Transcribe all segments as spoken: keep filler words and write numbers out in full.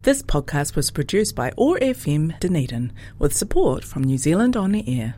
This podcast was produced by O A R F M Dunedin with support from New Zealand On the Air.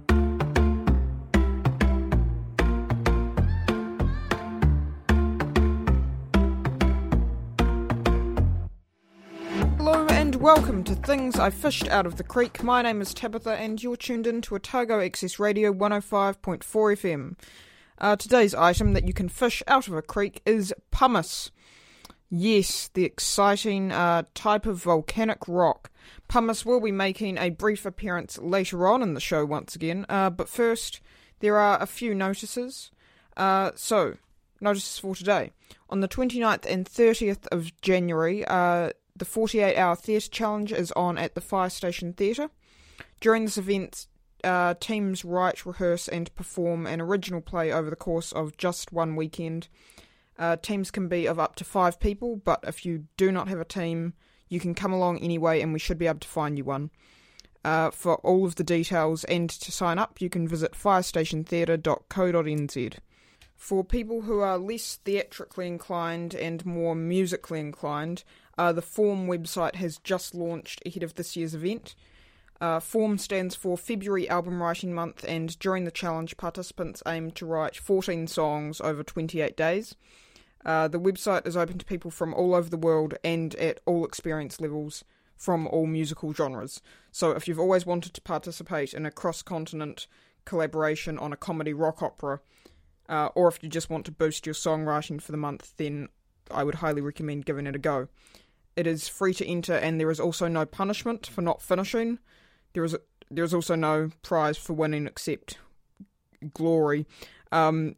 Hello and welcome to Things I Fished Out of the Creek. My name is Tabitha and you're tuned in to Otago Access Radio one oh five point four F M. Uh, today's item that you can fish out of a creek is pumice. Yes, the exciting uh, type of volcanic rock. Pumice will be making a brief appearance later on in the show once again, uh, but first there are a few notices. Uh, so, notices for today. On the twenty-ninth and thirtieth of January, uh, the forty-eight hour Theatre Challenge is on at the Fire Station Theatre. During this event, uh, teams write, rehearse and perform an original play over the course of just one weekend. Uh, teams can be of up to five people, but if you do not have a team, you can come along anyway and we should be able to find you one. Uh, for all of the details and to sign up, you can visit firestation theatre dot co dot n z. For people who are less theatrically inclined and more musically inclined, uh, the Form website has just launched ahead of this year's event. Uh, Form stands for February Album Writing Month, and during the challenge, participants aim to write fourteen songs over twenty-eight days. Uh, the website is open to people from all over the world and at all experience levels from all musical genres. So if you've always wanted to participate in a cross-continent collaboration on a comedy rock opera, uh, or if you just want to boost your songwriting for the month, then I would highly recommend giving it a go. It is free to enter and there is also no punishment for not finishing. There is, there is also no prize for winning except glory. Um...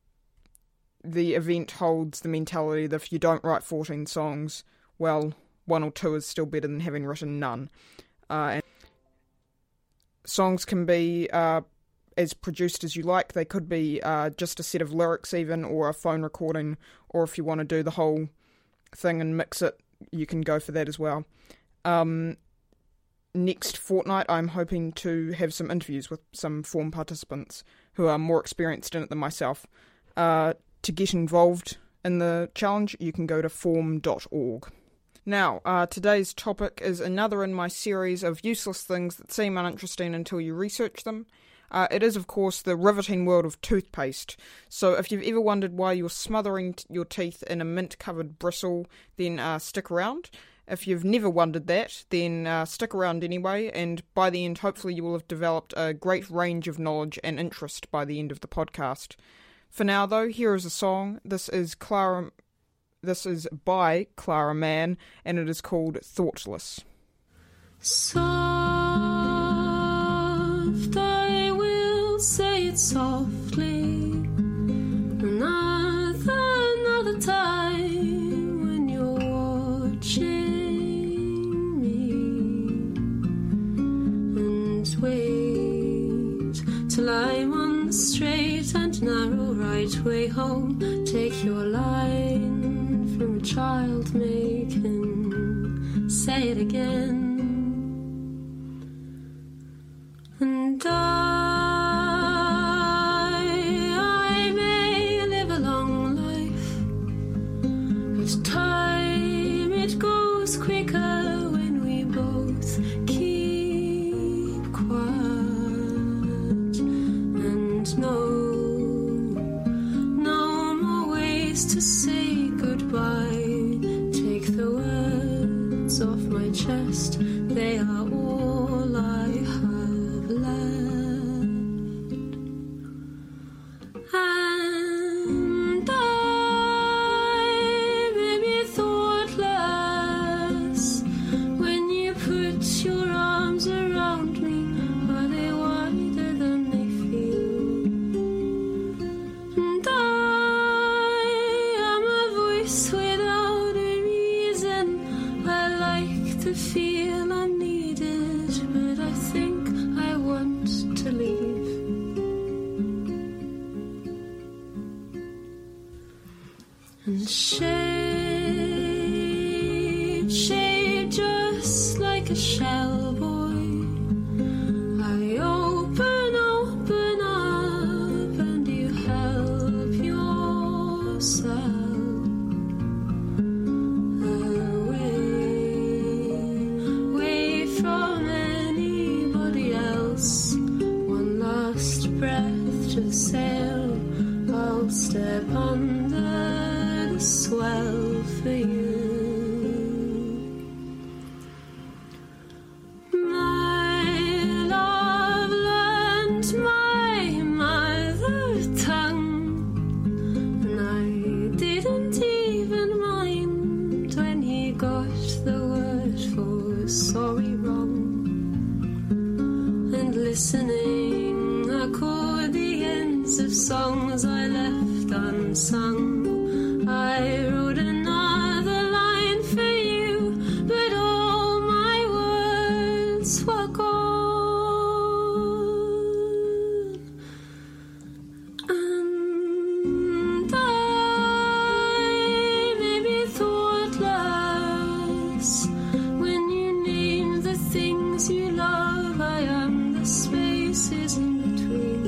The event holds the mentality that if you don't write fourteen songs, well, one or two is still better than having written none. Uh, and songs can be uh, as produced as you like. They could be uh, just a set of lyrics even, or a phone recording, or if you want to do the whole thing and mix it, you can go for that as well. Um, next fortnight, I'm hoping to have some interviews with some Form participants who are more experienced in it than myself. Uh, To get involved in the challenge, you can go to form dot org. Now, uh, today's topic is another in my series of useless things that seem uninteresting until you research them. Uh, it is, of course, the riveting world of toothpaste. So if you've ever wondered why you're smothering t- your teeth in a mint-covered bristle, then uh, stick around. If you've never wondered that, then uh, stick around anyway, and by the end, hopefully you will have developed a great range of knowledge and interest by the end of the podcast. For now, though, here is a song. This is Clara. This is by Clara Mann, and it is called Thoughtless. Soft, I will say it softly. Another, another time when you're watching me, and wait till I'm on the straight and narrow right way home. Take your line from a child making, say it again. And I, I may live a long life, but time it goes quicker when we both keep quiet. And no, no more ways to say goodbye. Take the words off my chest, they are all I have left. And I may be thoughtless when you put your arms around me. Are they wider than they feel? And I am a voice without a reason. I like to feel I'm needed, but I think I want to leave. And shade, shade just like a shell boy, I open, open up, and you help yourself away. sorry wrong. And listening, I caught the ends of songs I left unsung. I wrote another line for you, but all my words were gone. And I maybe thoughtless when you name the things you love. I am the spaces in between.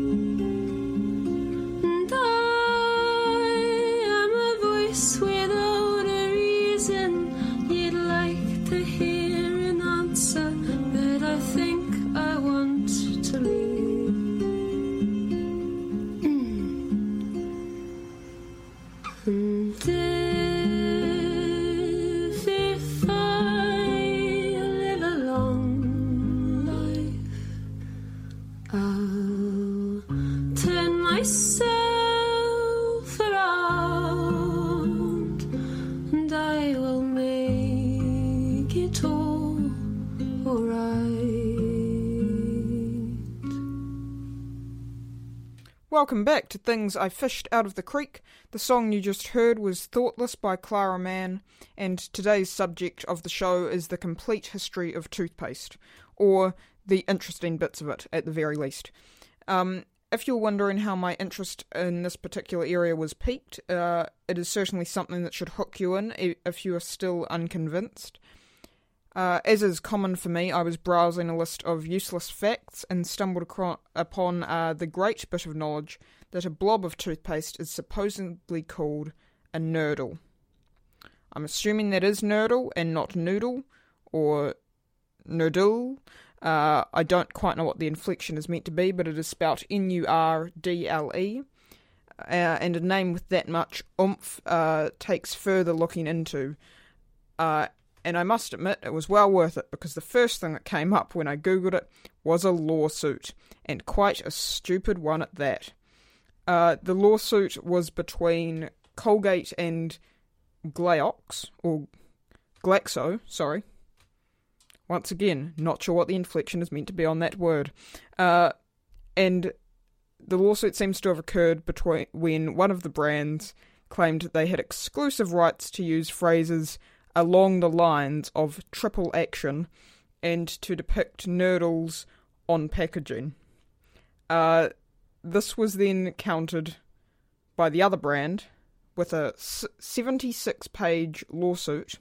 And I am a voice without a reason. You'd like to hear an answer that I think I want to leave. And if, if I live a long life, I'll turn myself around, and I will make it all alright. Welcome back to Things I Fished Out of the Creek. The song you just heard was Thoughtless by Clara Mann, and today's subject of the show is the complete history of toothpaste, or the interesting bits of it, at the very least. Um, if you're wondering how my interest in this particular area was piqued, uh, it is certainly something that should hook you in if you are still unconvinced. Uh, as is common for me, I was browsing a list of useless facts and stumbled acro- upon uh, the great bit of knowledge that a blob of toothpaste is supposedly called a nurdle. I'm assuming that is nurdle and not noodle, or nurdle. Uh, I don't quite know what the inflection is meant to be, but it is spelt N U R D L E. Uh, and a name with that much oomph uh, takes further looking into. Uh, And I must admit, it was well worth it, because the first thing that came up when I googled it was a lawsuit, and quite a stupid one at that. Uh, the lawsuit was between Colgate and Glaox, or Glaxo, sorry. Once again, not sure what the inflection is meant to be on that word. Uh, and the lawsuit seems to have occurred between when one of the brands claimed they had exclusive rights to use phrases along the lines of triple action and to depict nurdles on packaging. Uh, this was then countered by the other brand with a seventy-six page lawsuit,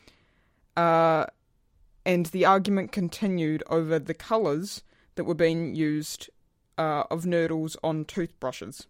uh, and the argument continued over the colours that were being used uh, of nurdles on toothbrushes.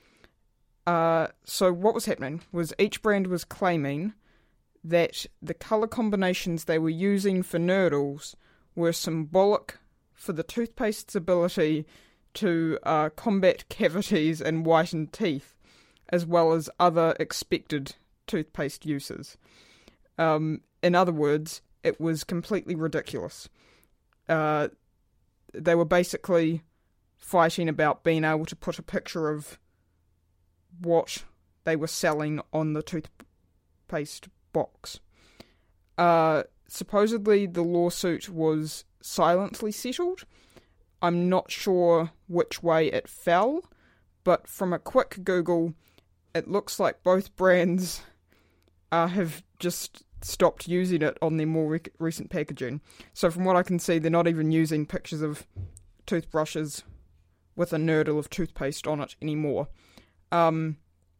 Uh, so what was happening was each brand was claiming that the colour combinations they were using for nurdles were symbolic for the toothpaste's ability to uh, combat cavities and whiten teeth, as well as other expected toothpaste uses. Um, in other words, it was completely ridiculous. Uh, they were basically fighting about being able to put a picture of what they were selling on the toothpaste box. Uh, supposedly the lawsuit was silently settled. I'm not sure which way it fell, but from a quick Google, it looks like both brands uh, have just stopped using it on their more rec- recent packaging. So from what I can see, they're not even using pictures of toothbrushes with a nurdle of toothpaste on it anymore. Um,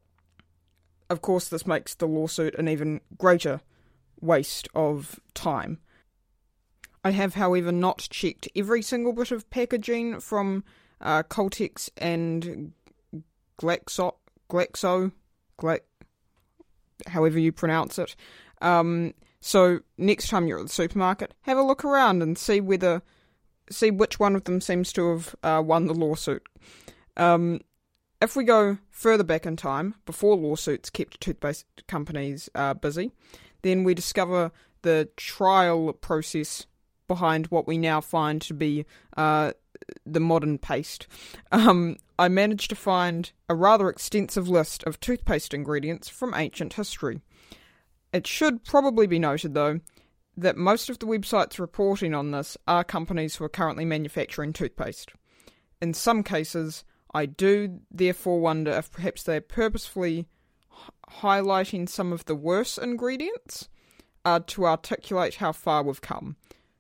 of course, this makes the lawsuit an even greater waste of time. I have, however, not checked every single bit of packaging from uh, Coltex and Glaxo, Glaxo, Gla- however you pronounce it. Um, so next time you're at the supermarket, have a look around and see whether, see which one of them seems to have uh, won the lawsuit. Um, if we go further back in time, before lawsuits kept toothpaste companies uh, busy, then we discover the trial process behind what we now find to be uh, the modern paste. Um, I managed to find a rather extensive list of toothpaste ingredients from ancient history. It should probably be noted, though, that most of the websites reporting on this are companies who are currently manufacturing toothpaste. In some cases, I do therefore wonder if perhaps they're purposefully h- highlighting some of the worse ingredients uh, to articulate how far we've come.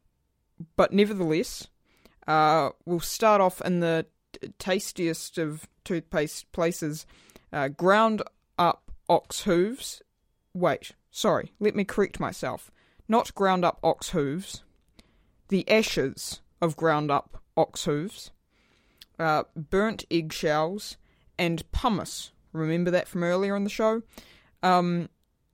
But nevertheless, uh, we'll start off in the t- tastiest of toothpaste places, uh, ground up ox hooves. Wait, sorry, let me correct myself. Not ground up ox hooves, the ashes of ground up ox hooves, uh, burnt eggshells, and pumice. Remember that from earlier in the show? Um,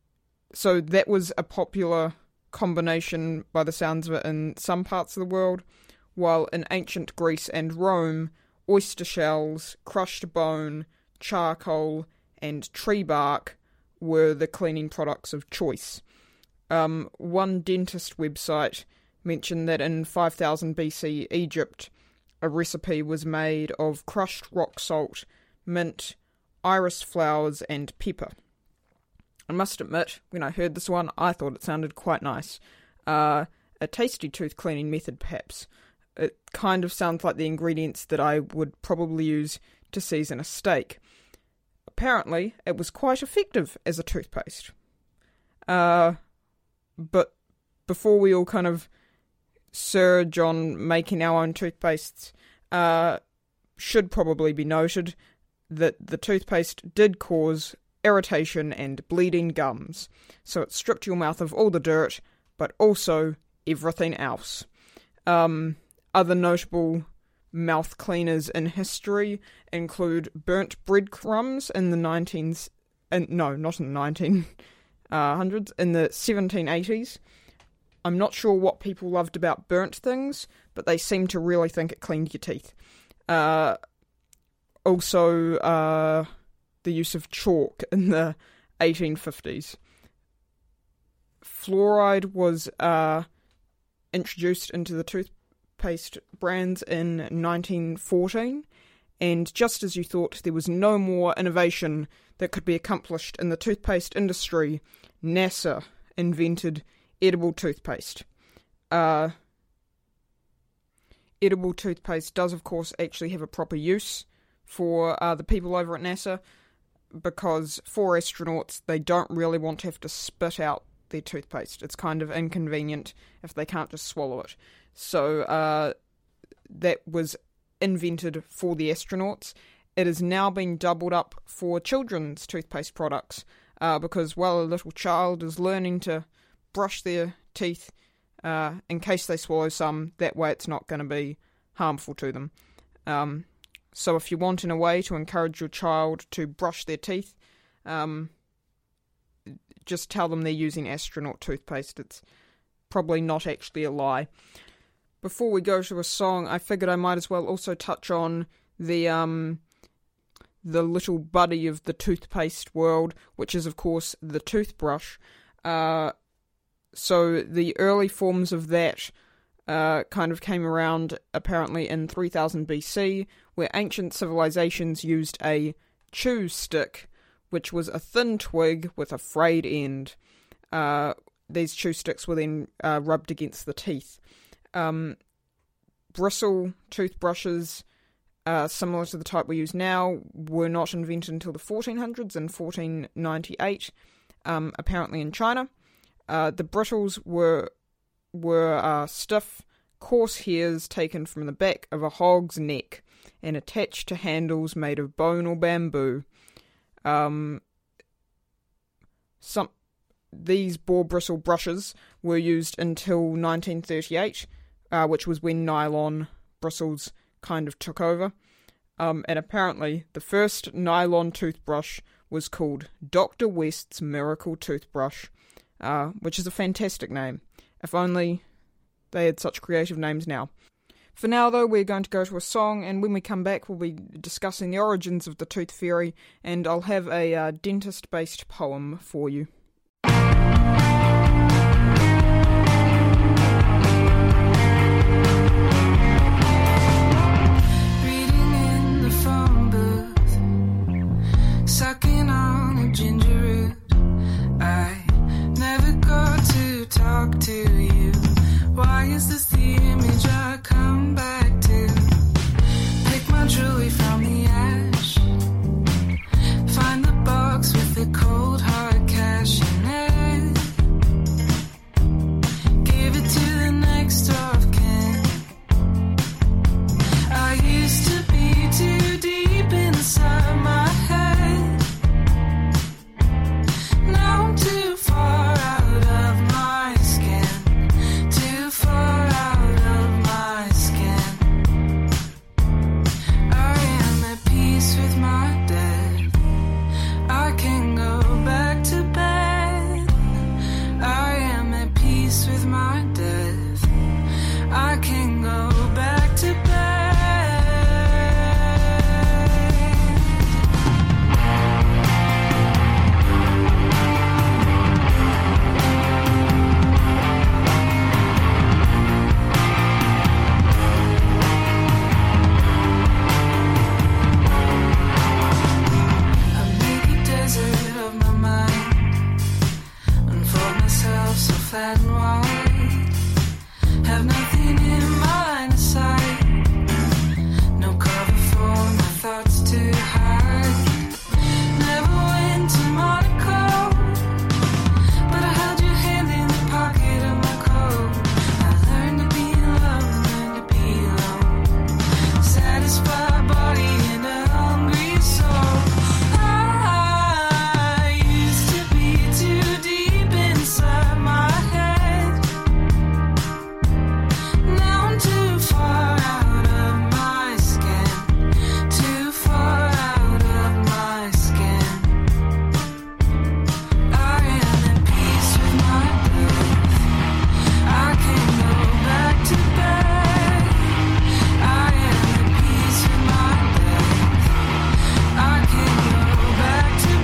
so that was a popular combination by the sounds of it in some parts of the world, while in ancient Greece and Rome, oyster shells, crushed bone, charcoal, and tree bark were the cleaning products of choice. Um, one dentist website mentioned that in five thousand B C Egypt, a recipe was made of crushed rock salt, mint, iris flowers, and pepper. I must admit, when I heard this one, I thought it sounded quite nice. Uh, a tasty tooth cleaning method, perhaps. It kind of sounds like the ingredients that I would probably use to season a steak. Apparently, it was quite effective as a toothpaste. Uh, but before we all kind of surge on making our own toothpastes, uh, should probably be noted that the toothpaste did cause irritation and bleeding gums. So it stripped your mouth of all the dirt, but also everything else. Um, other notable mouth cleaners in history include burnt breadcrumbs in the nineteens, in, no, not in the nineteen hundreds, in the seventeen eighties. I'm not sure what people loved about burnt things, but they seem to really think it cleaned your teeth. Uh, also, uh, the use of chalk in the eighteen fifties. Fluoride was uh, introduced into the toothpaste brands in nineteen fourteen, and just as you thought there was no more innovation that could be accomplished in the toothpaste industry, NASA invented edible toothpaste. Uh, edible toothpaste does, of course, actually have a proper use for uh, the people over at NASA, because for astronauts, they don't really want to have to spit out their toothpaste. It's kind of inconvenient if they can't just swallow it. So uh, that was invented for the astronauts. It has now been doubled up for children's toothpaste products, uh, because while a little child is learning to brush their teeth, uh, in case they swallow some, that way it's not going to be harmful to them. Um, so if you want in a way to encourage your child to brush their teeth, um, just tell them they're using astronaut toothpaste. It's probably not actually a lie. Before we go to a song, I figured I might as well also touch on the um, the little buddy of the toothpaste world, which is, of course, the toothbrush. Uh, so the early forms of that uh, kind of came around apparently in three thousand B C, where ancient civilizations used a chew stick, which was a thin twig with a frayed end. Uh, these chew sticks were then uh, rubbed against the teeth. Um, bristle toothbrushes, uh, similar to the type we use now, were not invented until the fourteen hundreds in fourteen ninety-eight, um, apparently in China. Uh, the brittles were were uh, stiff, coarse hairs taken from the back of a hog's neck and attached to handles made of bone or bamboo. Um, some these boar bristle brushes were used until nineteen thirty-eight, uh, which was when nylon bristles kind of took over. Um, and apparently, the first nylon toothbrush was called Doctor West's Miracle Toothbrush, uh, which is a fantastic name. If only they had such creative names now. For now, though, we're going to go to a song, and when we come back, we'll be discussing the origins of the tooth fairy, and I'll have a uh, dentist-based poem for you. Reading in the phone booth, sucking on a ginger root. I never got to talk to you. Why is this the image I come back to? Pick my jewelry from the ash. Find the box with the cold hard cash in it. Give it to the next of kin. I used to be too deep inside my head. Now I'm too far out of my skin. Too far out of my skin. I am at peace with my death. I can go back to bed. I am at peace with my death. I can go back to bed. I make a desert of my mind. Unfold myself so fat and wide. Have nothing in my line of sight. No cover for my thoughts to hide. Never went to Monaco, but I held your hand in the pocket of my coat. I learned to be in love and learned to be alone. Satisfied body and a hungry soul. I used to be too deep inside my head. Now I'm too far out of my skin. Too far out of my skin. I am at peace with my death. I can go back to bed. I am at peace with my death. I can go back to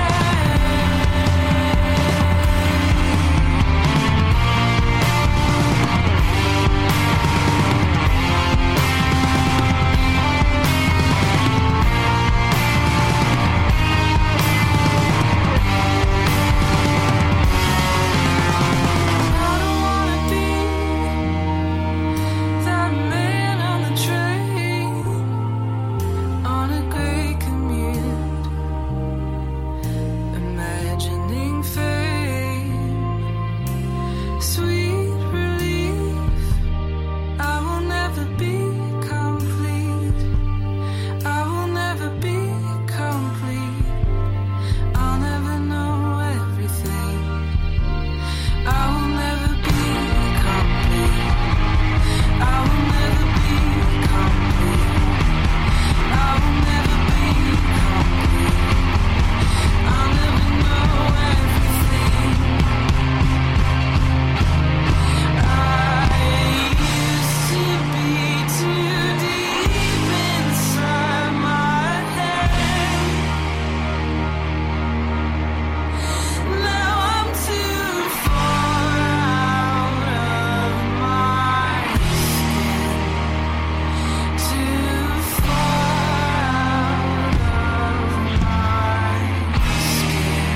I don't wanna be that man on the train, on a great commute, imagining fame, sweet relief. I will never be complete. I will never be complete. I'll never know everything. I will never be complete. I will never be complete. I will never be complete. I'll never know everything. I used to be too deep inside my head. Now I'm too far out of my skin. Too far out of my skin.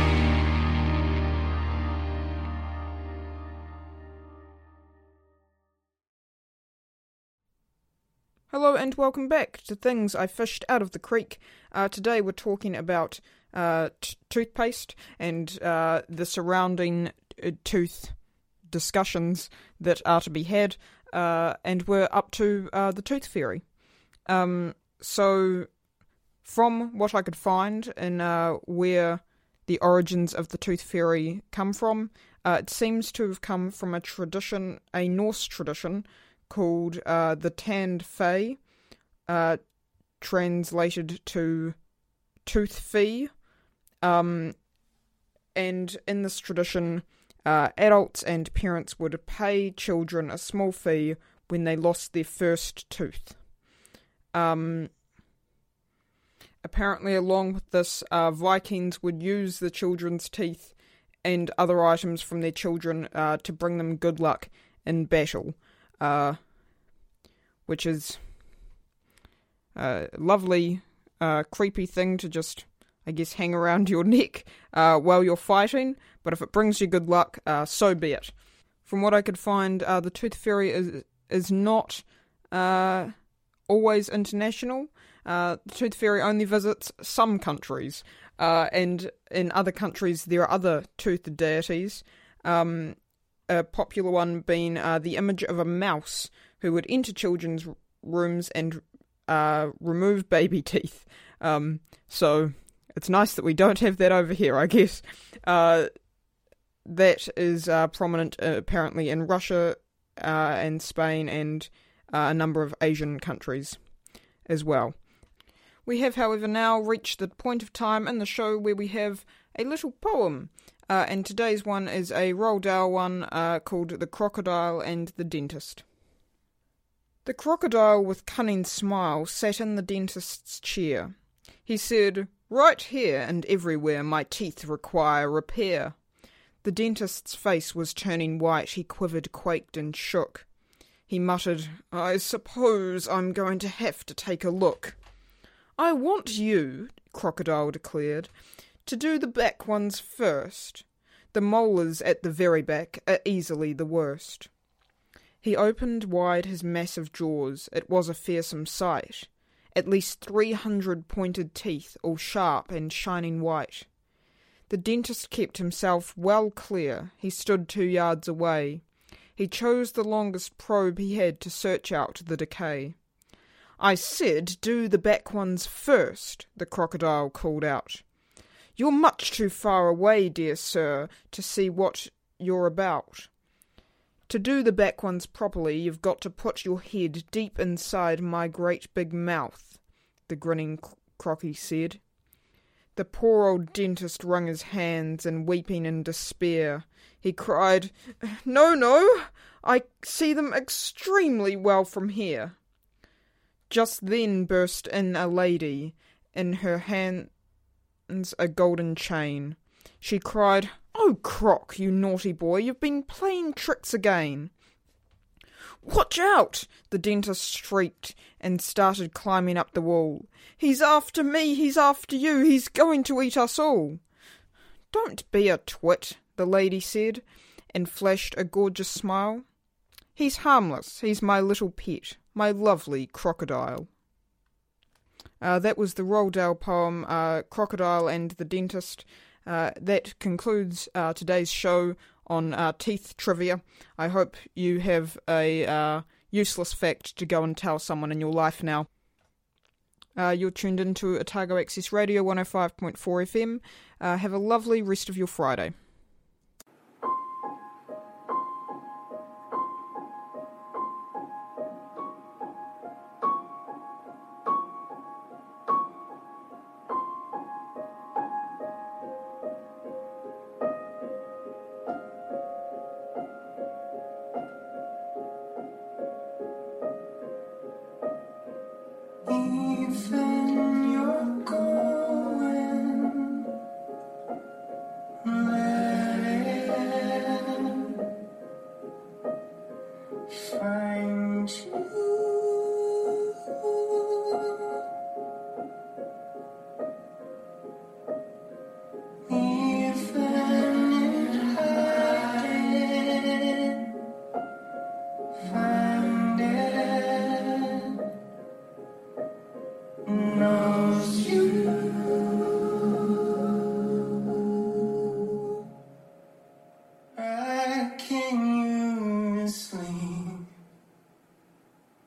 Hello and welcome back to Things I Fished Out of the Creek. Uh, today we're talking about uh, t- toothpaste and uh, the surrounding uh, tooth discussions that are to be had, uh, and we're up to uh, the tooth fairy. Um, so, from what I could find in uh, where the origins of the tooth fairy come from, uh, it seems to have come from a tradition, a Norse tradition, called uh, the Tand Fae, uh, translated to Tooth Fee. Um, and in this tradition, uh, adults and parents would pay children a small fee when they lost their first tooth. Um, apparently, along with this, uh, Vikings would use the children's teeth and other items from their children uh, to bring them good luck in battle. Uh, which is a lovely, uh, creepy thing to just, I guess, hang around your neck uh, while you're fighting, but if it brings you good luck, uh, so be it. from what I could find, uh, the Tooth Fairy is is not uh, always international. Uh, the Tooth Fairy only visits some countries, uh, and in other countries there are other toothed deities. Um, a popular one being uh, the image of a mouse who would enter children's rooms and uh, remove baby teeth. Um, so it's nice that we don't have that over here, I guess. Uh, that is uh, prominent uh, apparently in Russia uh, and Spain and uh, a number of Asian countries as well. We have, however, now reached the point of time in the show where we have a little poem. Uh, and today's one is a Roald Dahl one uh, called The Crocodile and the Dentist. The crocodile with cunning smile sat in the dentist's chair. He said, "Right here and everywhere my teeth require repair." The dentist's face was turning white. He quivered, quaked and shook. He muttered, "I suppose I'm going to have to take a look." "I want you," Crocodile declared, "to do the back ones first. The molars at the very back are easily the worst." He opened wide his massive jaws. It was a fearsome sight. At least three hundred pointed teeth, all sharp and shining white. The dentist kept himself well clear. He stood two yards away. He chose the longest probe he had to search out the decay. "I said do the back ones first," the crocodile called out. "You're much too far away, dear sir, to see what you're about. To do the back ones properly, you've got to put your head deep inside my great big mouth," the grinning Crocky said. The poor old dentist wrung his hands, and weeping in despair, he cried, "No, no, I see them extremely well from here." Just then burst in a lady, in her hands a golden chain. She cried, "Oh, Croc, you naughty boy, you've been playing tricks again." "Watch out!" the dentist shrieked and started climbing up the wall. "He's after me, he's after you, he's going to eat us all." "Don't be a twit," the lady said, and flashed a gorgeous smile. "He's harmless, he's my little pet, my lovely crocodile." Uh, that was the Roald Dahl poem, uh, Crocodile and the Dentist. Uh, that concludes uh, today's show on uh, teeth trivia. I hope you have a uh, useless fact to go and tell someone in your life now. Uh, you're tuned into Otago Access Radio one oh five point four F M. Uh, have a lovely rest of your Friday. Even you're going, let it find you. Even in hiding, find it. Knows you. Rocking you to sleep.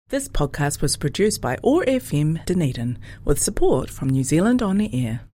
This podcast was produced by O A R F M Dunedin with support from New Zealand On the Air.